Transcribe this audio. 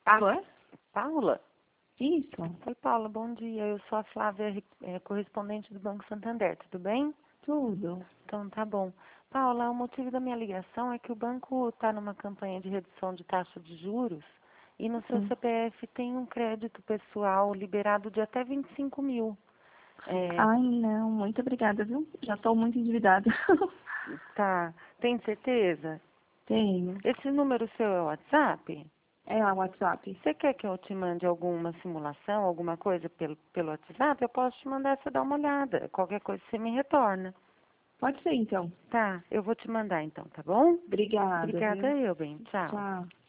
Alô? Paula? Isso, Oi, Paula, bom dia. Eu sou a Flávia, correspondente do Banco Santander, tudo bem? tudo. Então, tá bom. Paula, o motivo da minha ligação é que o banco está numa campanha de redução de taxa de juros e no seu Hum. CPF tem um crédito pessoal liberado de até 25 mil. Ai, não, muito obrigada, viu? Já estou muito endividada. Tá, tem certeza? Tenho. Esse número seu é o WhatsApp? É a WhatsApp. Você quer que eu te mande alguma simulação, alguma coisa pelo WhatsApp? Eu posso te mandar você dar uma olhada. Qualquer coisa você me retorna. Pode ser, então. Tá, eu vou te mandar então, tá bom? Obrigada, Obrigada viu? eu, bem. Tchau. Tchau.